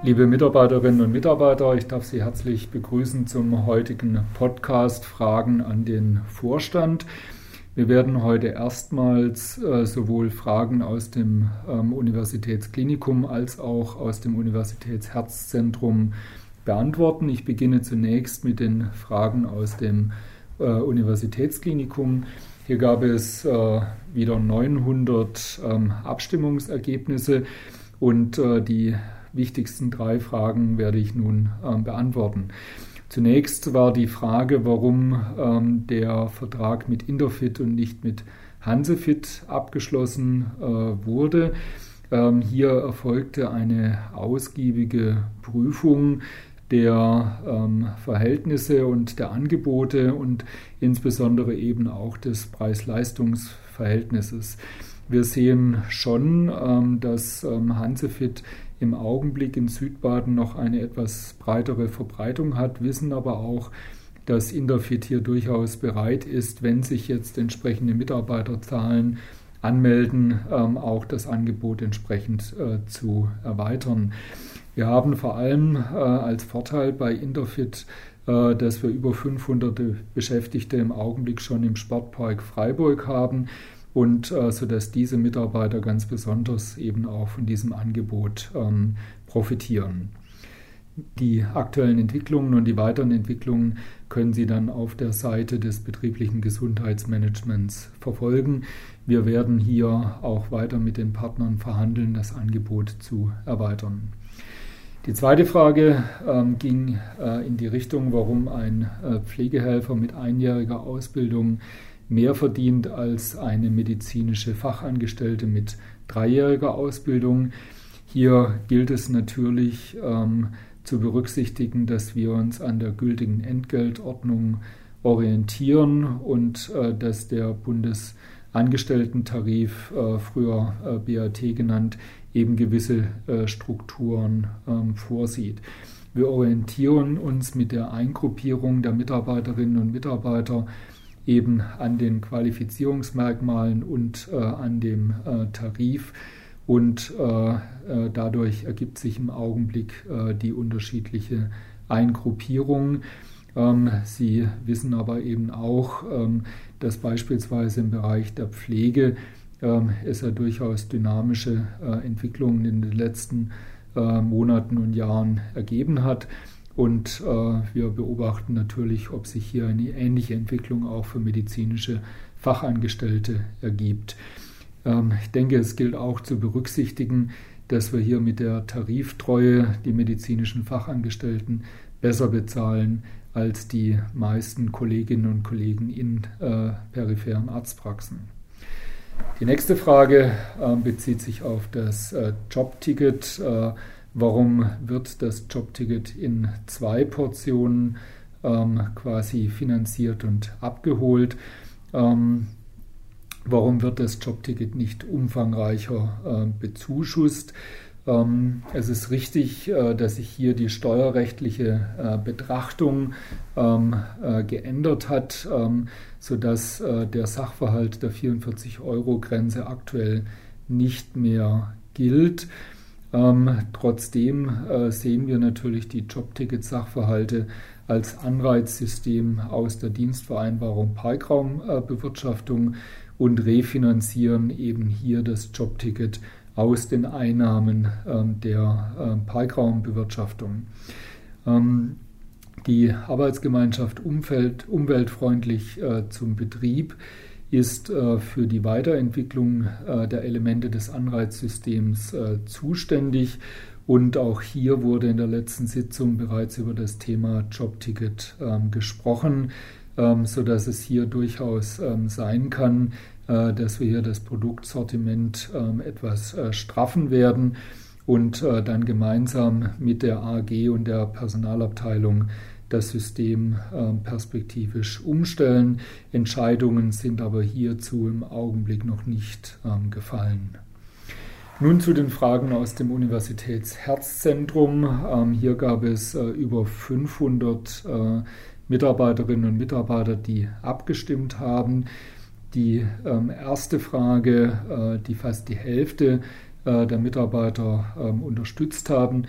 Liebe Mitarbeiterinnen und Mitarbeiter, ich darf Sie herzlich begrüßen zum heutigen Podcast Fragen an den Vorstand. Wir werden heute erstmals sowohl Fragen aus dem Universitätsklinikum als auch aus dem Universitätsherzzentrum beantworten. Ich beginne zunächst mit den Fragen aus dem Universitätsklinikum. Hier gab es wieder 900 Abstimmungsergebnisse und die wichtigsten 3 Fragen werde ich nun beantworten. Zunächst war die Frage, warum der Vertrag mit Interfit und nicht mit Hansefit abgeschlossen wurde. Hier erfolgte eine ausgiebige Prüfung der Verhältnisse und der Angebote und insbesondere eben auch des Preis-Leistungs-Verhältnisses. Wir sehen schon, dass Hansefit im Augenblick in Südbaden noch eine etwas breitere Verbreitung hat, wissen aber auch, dass Interfit hier durchaus bereit ist, wenn sich jetzt entsprechende Mitarbeiterzahlen anmelden, auch das Angebot entsprechend zu erweitern. Wir haben vor allem als Vorteil bei Interfit, dass wir über 500 Beschäftigte im Augenblick schon im Sportpark Freiburg haben und sodass diese Mitarbeiter ganz besonders eben auch von diesem Angebot profitieren. Die aktuellen Entwicklungen und die weiteren Entwicklungen können Sie dann auf der Seite des betrieblichen Gesundheitsmanagements verfolgen. Wir werden hier auch weiter mit den Partnern verhandeln, das Angebot zu erweitern. Die zweite Frage ging in die Richtung, warum ein Pflegehelfer mit einjähriger Ausbildung mehr verdient als eine medizinische Fachangestellte mit 3-jähriger Ausbildung. Hier gilt es natürlich zu berücksichtigen, dass wir uns an der gültigen Entgeltordnung orientieren und dass der Bundesangestellten-Tarif, früher BAT genannt, eben gewisse Strukturen vorsieht. Wir orientieren uns mit der Eingruppierung der Mitarbeiterinnen und Mitarbeiter eben an den Qualifizierungsmerkmalen und an dem Tarif und dadurch ergibt sich im Augenblick die unterschiedliche Eingruppierung. Sie wissen aber eben auch, dass beispielsweise im Bereich der Pflege es ja durchaus dynamische Entwicklungen in den letzten Monaten und Jahren ergeben hat. Und wir beobachten natürlich, ob sich hier eine ähnliche Entwicklung auch für medizinische Fachangestellte ergibt. Ich denke, es gilt auch zu berücksichtigen, dass wir hier mit der Tariftreue die medizinischen Fachangestellten besser bezahlen als die meisten Kolleginnen und Kollegen in peripheren Arztpraxen. Die nächste Frage bezieht sich auf das Jobticket. Warum wird das Jobticket in 2 Portionen quasi finanziert und abgeholt? Warum wird das Jobticket nicht umfangreicher bezuschusst? Es ist richtig, dass sich hier die steuerrechtliche Betrachtung geändert hat, sodass der Sachverhalt der 44-Euro-Grenze aktuell nicht mehr gilt. Trotzdem sehen wir natürlich die Jobticket-Sachverhalte als Anreizsystem aus der Dienstvereinbarung Parkraumbewirtschaftung und refinanzieren eben hier das Jobticket aus den Einnahmen der Parkraumbewirtschaftung. Die Arbeitsgemeinschaft umweltfreundlich zum Betrieb ist für die Weiterentwicklung der Elemente des Anreizsystems zuständig. Und auch hier wurde in der letzten Sitzung bereits über das Thema Jobticket gesprochen, sodass es hier durchaus sein kann, dass wir hier das Produktsortiment etwas straffen werden und dann gemeinsam mit der AG und der Personalabteilung das System perspektivisch umstellen. Entscheidungen sind aber hierzu im Augenblick noch nicht gefallen. Nun zu den Fragen aus dem Universitätsherzzentrum. Hier gab es über 500 Mitarbeiterinnen und Mitarbeiter, die abgestimmt haben. Die erste Frage, die fast die Hälfte der Mitarbeiter unterstützt haben,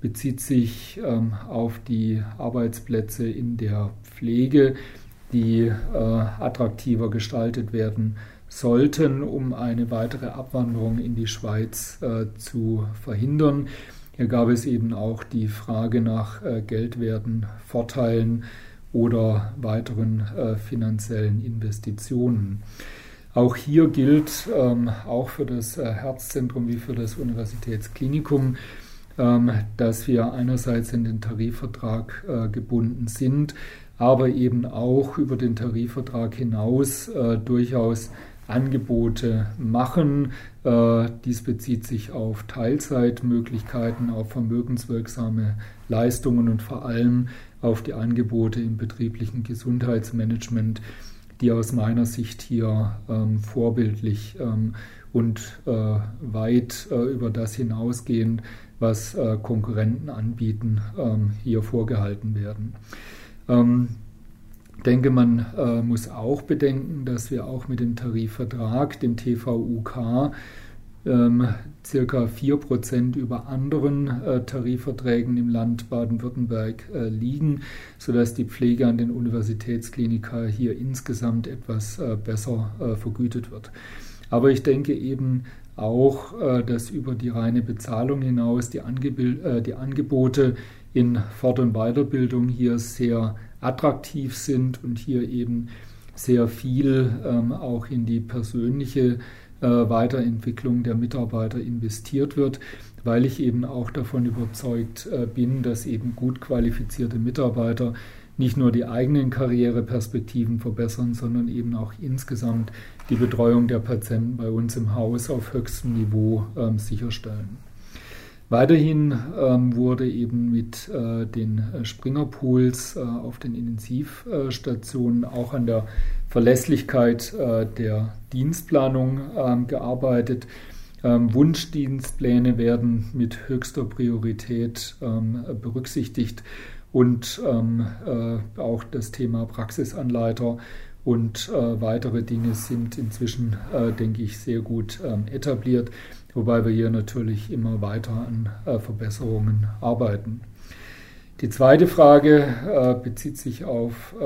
bezieht sich auf die Arbeitsplätze in der Pflege, die attraktiver gestaltet werden sollten, um eine weitere Abwanderung in die Schweiz zu verhindern. Hier gab es eben auch die Frage nach geldwerten Vorteilen oder weiteren finanziellen Investitionen. Auch hier gilt, auch für das Herzzentrum wie für das Universitätsklinikum, dass wir einerseits in den Tarifvertrag gebunden sind, aber eben auch über den Tarifvertrag hinaus durchaus Angebote machen. Dies bezieht sich auf Teilzeitmöglichkeiten, auf vermögenswirksame Leistungen und vor allem auf die Angebote im betrieblichen Gesundheitsmanagement, die aus meiner Sicht hier vorbildlich und weit über das hinausgehend, was Konkurrenten anbieten, hier vorgehalten werden. Ich denke, man muss auch bedenken, dass wir auch mit dem Tarifvertrag, dem TVUK, circa 4% über anderen Tarifverträgen im Land Baden-Württemberg liegen, sodass die Pflege an den Universitätsklinika hier insgesamt etwas besser vergütet wird. Aber ich denke eben auch, dass über die reine Bezahlung hinaus die Angebote in Fort- und Weiterbildung hier sehr attraktiv sind und hier eben sehr viel auch in die persönliche Weiterentwicklung der Mitarbeiter investiert wird, weil ich eben auch davon überzeugt bin, dass eben gut qualifizierte Mitarbeiter nicht nur die eigenen Karriereperspektiven verbessern, sondern eben auch insgesamt die Betreuung der Patienten bei uns im Haus auf höchstem Niveau sicherstellen. Weiterhin wurde eben mit den Springer-Pools auf den Intensivstationen auch an der Verlässlichkeit der Dienstplanung gearbeitet. Wunschdienstpläne werden mit höchster Priorität berücksichtigt und auch das Thema Praxisanleiter und weitere Dinge sind inzwischen, denke ich, sehr gut etabliert, wobei wir hier natürlich immer weiter an Verbesserungen arbeiten. Die zweite Frage bezieht sich auf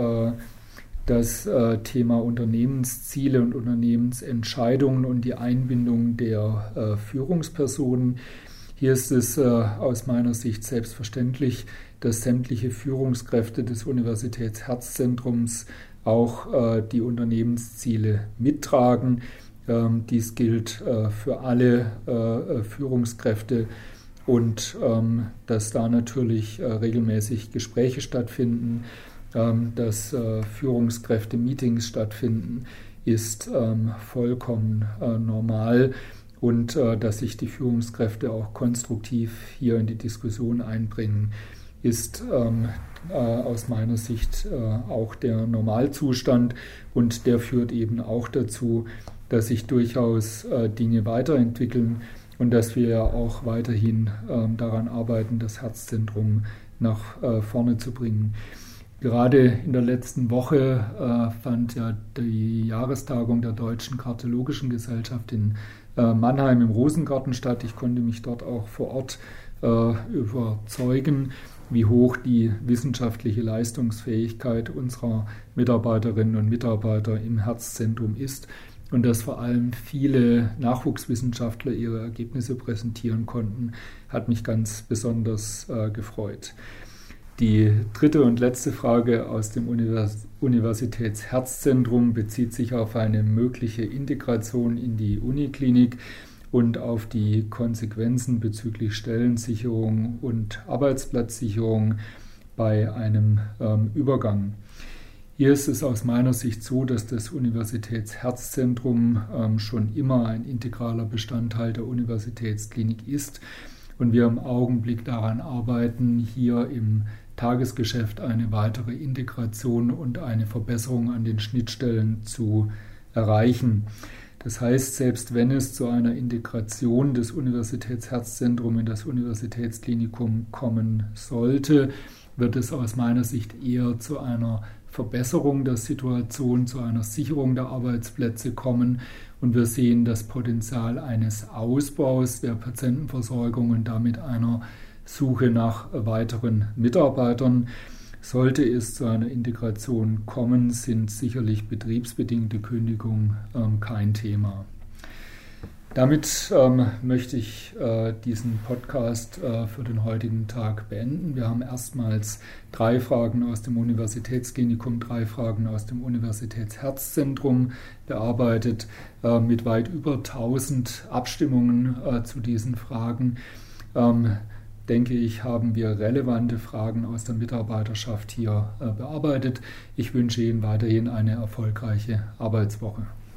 das Thema Unternehmensziele und Unternehmensentscheidungen und die Einbindung der Führungspersonen. Hier ist es aus meiner Sicht selbstverständlich, dass sämtliche Führungskräfte des Universitätsherzzentrums auch die Unternehmensziele mittragen. Dies gilt für alle Führungskräfte und dass da natürlich regelmäßig Gespräche stattfinden, dass Führungskräfte-Meetings stattfinden, ist vollkommen normal und dass sich die Führungskräfte auch konstruktiv hier in die Diskussion einbringen, ist aus meiner Sicht auch der Normalzustand und der führt eben auch dazu, dass sich durchaus Dinge weiterentwickeln und dass wir ja auch weiterhin daran arbeiten, das Herzzentrum nach vorne zu bringen. Gerade in der letzten Woche fand ja die Jahrestagung der Deutschen Kardiologischen Gesellschaft in Mannheim im Rosengarten statt. Ich konnte mich dort auch vor Ort überzeugen, wie hoch die wissenschaftliche Leistungsfähigkeit unserer Mitarbeiterinnen und Mitarbeiter im Herzzentrum ist und dass vor allem viele Nachwuchswissenschaftler ihre Ergebnisse präsentieren konnten, hat mich ganz besonders gefreut. Die dritte und letzte Frage aus dem Universitätsherzzentrum bezieht sich auf eine mögliche Integration in die Uniklinik und auf die Konsequenzen bezüglich Stellensicherung und Arbeitsplatzsicherung bei einem Übergang. Hier ist es aus meiner Sicht so, dass das Universitätsherzzentrum schon immer ein integraler Bestandteil der Universitätsklinik ist und wir im Augenblick daran arbeiten, hier im Tagesgeschäft eine weitere Integration und eine Verbesserung an den Schnittstellen zu erreichen. Das heißt, selbst wenn es zu einer Integration des Universitätsherzzentrums in das Universitätsklinikum kommen sollte, wird es aus meiner Sicht eher zu einer Verbesserung der Situation, zu einer Sicherung der Arbeitsplätze kommen. Und wir sehen das Potenzial eines Ausbaus der Patientenversorgung und damit einer Suche nach weiteren Mitarbeitern. Sollte es zu einer Integration kommen, sind sicherlich betriebsbedingte Kündigungen kein Thema. Damit möchte ich diesen Podcast für den heutigen Tag beenden. Wir haben erstmals 3 Fragen aus dem Universitätsklinikum, 3 Fragen aus dem Universitätsherzzentrum bearbeitet, mit weit über 1000 Abstimmungen zu diesen Fragen. Denke ich, haben wir relevante Fragen aus der Mitarbeiterschaft hier bearbeitet. Ich wünsche Ihnen weiterhin eine erfolgreiche Arbeitswoche.